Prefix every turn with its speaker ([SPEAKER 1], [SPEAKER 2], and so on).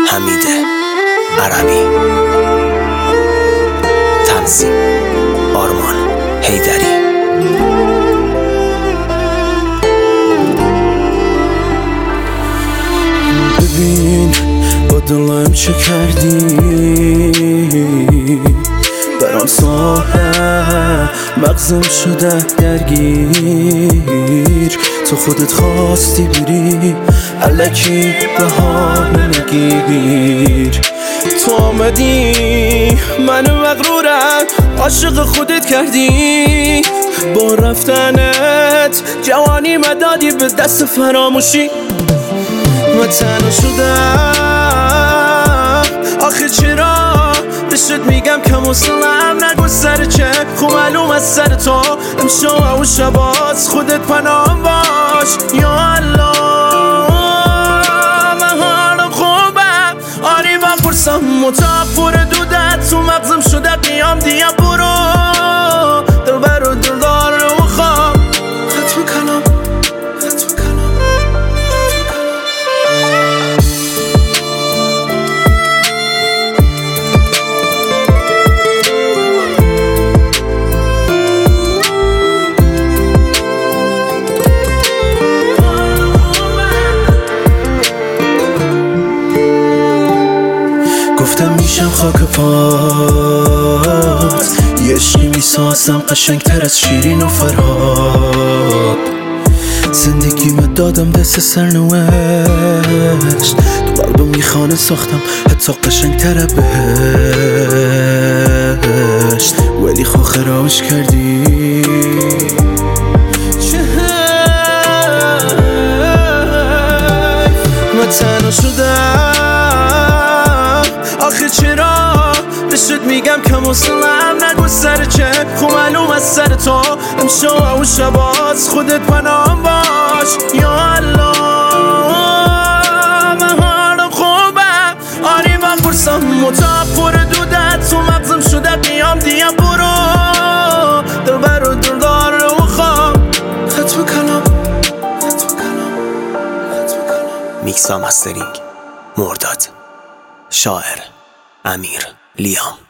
[SPEAKER 1] حمید عربی، تنظیم آرمان حیدری.
[SPEAKER 2] ببین با دلم چه کردی، برام ساله مغزم شده درگیر. تو خودت خواستی بری الکی بهانه نگیر. تو آمدی منو مغرورم عاشق خودت کردی. با رفتنت جوانی مدادی به دست فراموشی. من تنها شدم آخه چرا بهت میگم کم حوصله‌ام نگو سر چه خب معلوم از سر تو امشب و شبات خودت پناهم باش. یا الله من حالم خوبه آری من پرسم متاق پر دودت تو مغزم شده قیام دیم. برو دلبر و دلدار رو خواب ختم کلام. گفتم میشم خاک پات، یه عشقی میسازم قشنگ تر از شیرین و فرهاد. زندگیمو دادم دست سرنوشت، تو قلبم میخانه ساختم حتی قشنگ تره بهشت. ولی خو خرابش کردی. من تنها شدم آخه چرا بهت میگم کم حوصله‌ام نگو سر چه خب معلوم از سر تو امشب و شبات خودت پناهم باش. یا الله من حالم خوبه آری من پرسم متاق پر دودت تو مغزم شده قیام دیم. برو دلبر و دلدار رو خواب ختم کلام.
[SPEAKER 1] میکس و مسترینگ مرداد، شاعر امیر لیام.